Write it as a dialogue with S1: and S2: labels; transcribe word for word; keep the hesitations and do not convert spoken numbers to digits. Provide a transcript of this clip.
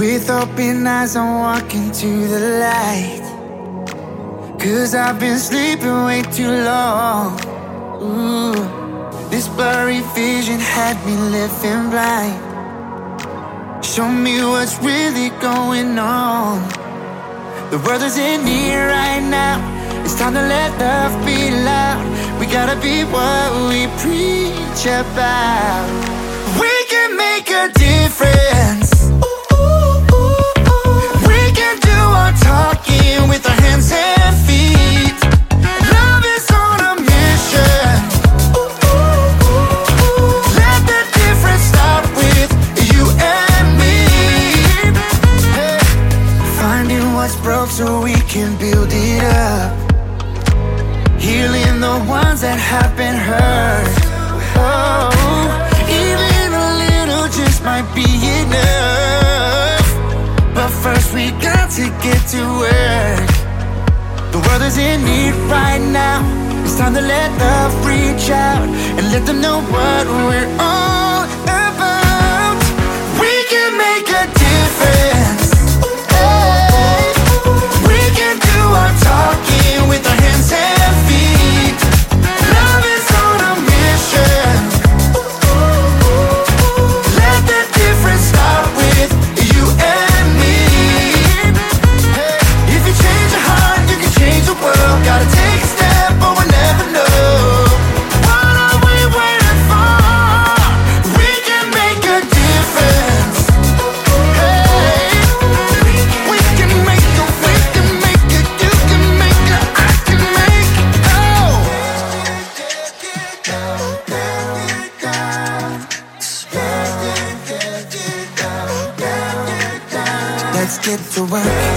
S1: With open eyes, I'm walking to the light. Cause I've been sleeping way too long. Ooh, this blurry vision had me living blind. Show me what's really going on. The world isn't here right now. It's time to let love be loud. We gotta be what we preach about. We can make a difference. We can do our talking with our hands and feet. Love is on a mission. Let the difference start with you and me. Finding what's broke so we can build it up. Healing the ones that have been hurt. Oh, even a little just might be enough. But first we got to get to work. The world is in need right now. It's time to let love reach out and let them know what we're all about. We can make a difference. Hey. We can do our talking with our hands and feet. Love is on a mission. Let the difference start with you and me. Hey. If you change your heart, you can change the world. Gotta take a step, but we'll never know. What are we waiting for? We can make a difference. Hey. We can make it, we can make it, you can make it, I can make it. Oh. Let's get to work.